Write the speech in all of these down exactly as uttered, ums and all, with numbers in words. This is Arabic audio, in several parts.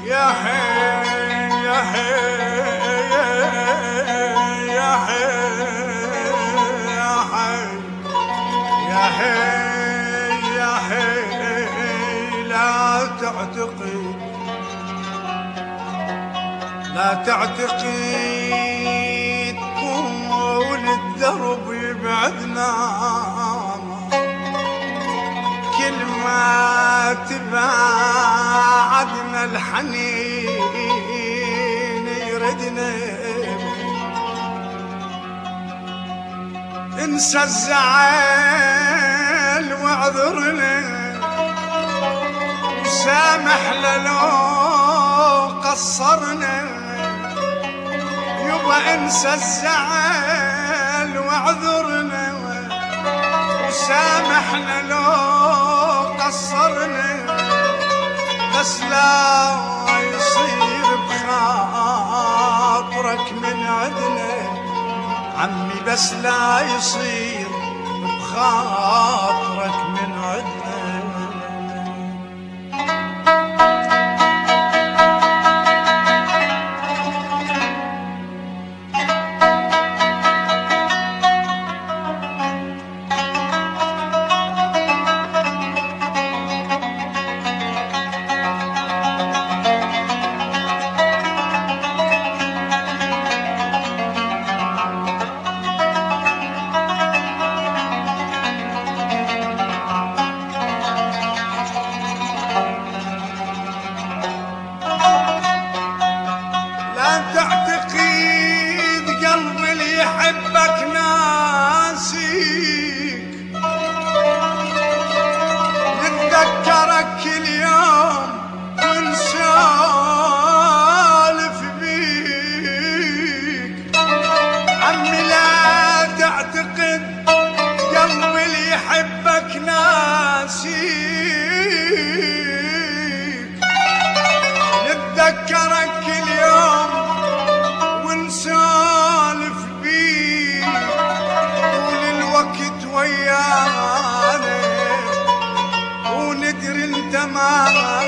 يا حي يا حي يا حي يا حي يا حي يا حي لا تعتقد لا تعتقد طول الدرب يبعدنا كل ما تباعدنا الحنين يردنا انسى الزعل واعذرنا وسامحنا لو قصرنا يبا انسى الزعل واعذرنا وسامحنا لو قصرنا بس لا يصير بخاطرك من عدنا عمي بس لا يصير بخاطرك من عدنا يحبك ناسيك نتذكرك كل يوم ونسولف بيك عمي لا تعتقد قلبي اللي يحبك ناسيك نتذكرك كل يوم ونسولف ويانا وندري انت ما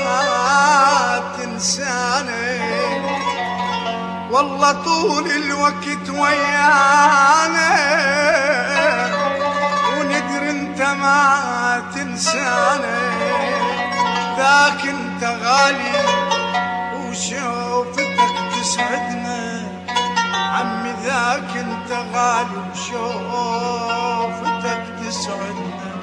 تنساني والله طول الوقت ويانا وندري انت ما تنساني ذاك انت غالي وشوفتك تسعدنا عمي ذاك انت غالي وشوفتك تسعدنا